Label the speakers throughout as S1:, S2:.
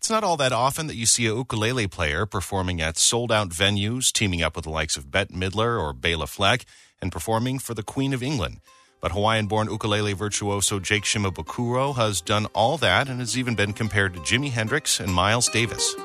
S1: It's not all that often that you see a ukulele player performing at sold-out venues, teaming up with the likes of Bette Midler or Bela Fleck, and performing for the Queen of England. But Hawaiian-born ukulele virtuoso Jake Shimabukuro has done all that and has even been compared to Jimi Hendrix and Miles Davis.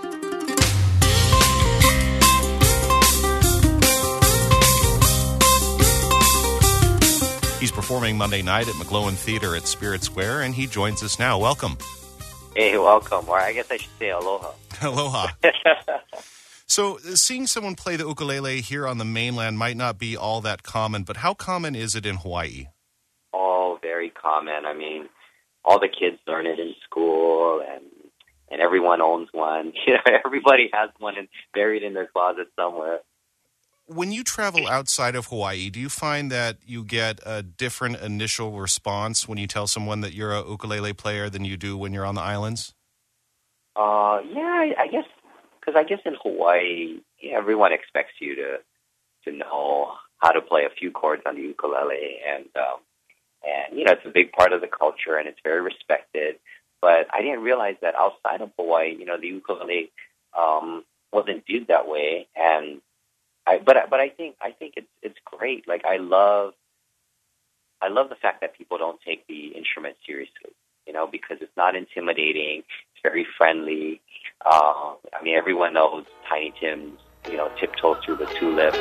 S1: He's performing Monday night at McGlowan Theatre at Spirit Square, and he joins us now. Welcome.
S2: Hey, welcome. Or I guess I should say aloha.
S1: Aloha. So, seeing someone play the ukulele here on the mainland might not be all that common, but how common is it in Hawaii?
S2: Oh, very common. I mean, all the kids learn it in school, and everyone owns one. Everybody has one buried in their closet somewhere.
S1: When you travel outside of Hawaii, do you find that you get a different initial response when you tell someone that you're a ukulele player than you do when you're on the islands?
S2: Yeah, I guess, because I guess in Hawaii, everyone expects you to know how to play a few chords on the ukulele, and it's a big part of the culture, and it's very respected. But I didn't realize that outside of Hawaii, the ukulele wasn't viewed that way, and But I think it's great. Like I love the fact that people don't take the instrument seriously, because it's not intimidating. It's very friendly. I mean, everyone knows Tiny Tim's, tiptoe through the tulips.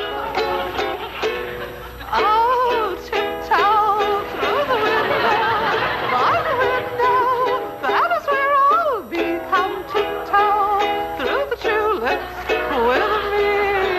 S3: Oh, tiptoe through the window, by the window. That is where I'll be. Come tiptoe through the tulips with me.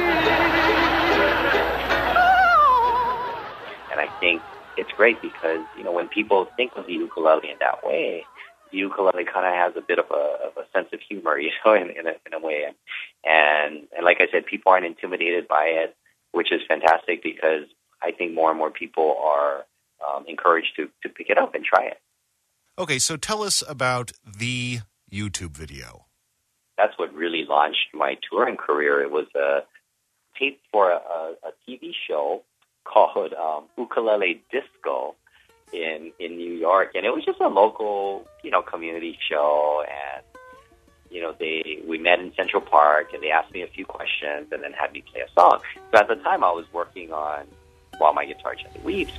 S2: I think it's great because, when people think of the ukulele in that way, the ukulele kind of has a bit of a sense of humor, in a way. And like I said, people aren't intimidated by it, which is fantastic because I think more and more people are encouraged to pick it up and try it.
S1: Okay, so tell us about the YouTube video.
S2: That's what really launched my touring career. It was a tape for a TV show called Ukulele Disco in New York, and it was just a local, community show, and we met in Central Park, and they asked me a few questions, and then had me play a song. So at the time, I was working on While My Guitar Gently Weeps.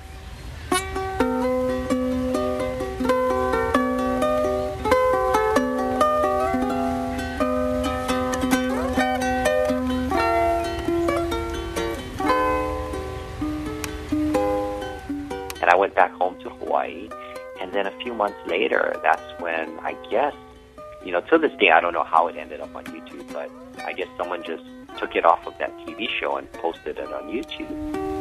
S2: I went back home to Hawaii, and then a few months later, that's when I guess, to this day, I don't know how it ended up on YouTube, but I guess someone just took it off of that TV show and posted it on YouTube.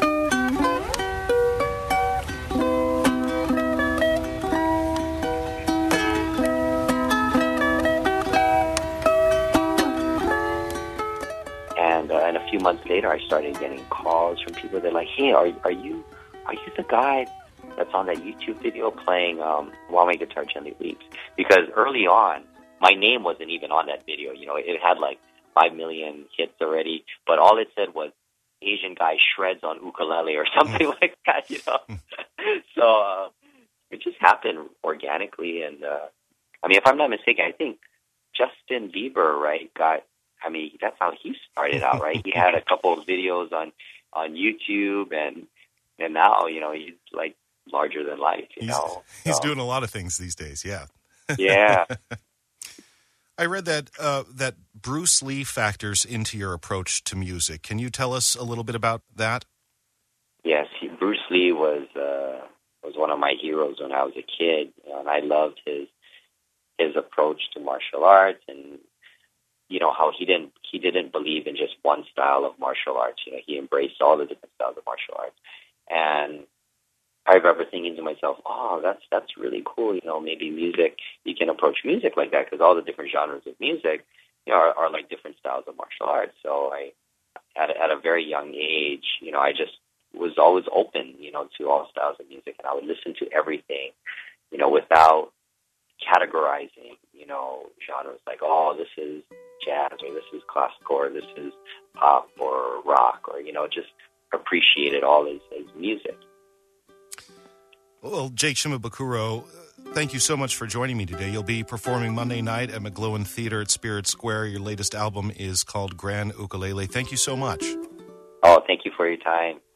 S2: And a few months later, I started getting calls from people. They're like, "Hey, are you the guy that's on that YouTube video playing While My Guitar Gently Weeps?" Because early on, my name wasn't even on that video. It had like 5 million hits already, but all it said was Asian guy shreds on ukulele or something like that, So it just happened organically. And if I'm not mistaken, I think Justin Bieber, right, that's how he started out, right? He had a couple of videos on YouTube, and now, he's like larger than life,
S1: He's doing a lot of things these days, yeah.
S2: Yeah.
S1: I read that Bruce Lee factors into your approach to music. Can you tell us a little bit about that?
S2: Yes, Bruce Lee was one of my heroes when I was a kid, and I loved his approach to martial arts, and how he didn't believe in just one style of martial arts. He embraced all the different styles of martial arts. And I remember thinking to myself, "Oh, that's really cool. Maybe music. You can approach music like that because all the different genres of music, are like different styles of martial arts." So I, at a very young age, I just was always open, to all styles of music, and I would listen to everything, without categorizing, genres like, "Oh, this is jazz," or "This is classical," or "This is pop," or rock, or just appreciate it all as music.
S1: Well, Jake Shimabukuro, Thank you so much for joining me today. You'll be performing Monday night at McGlowan Theatre at Spirit Square. Your latest album is called Grand Ukulele. Thank you so much.
S2: Oh, thank you for your time.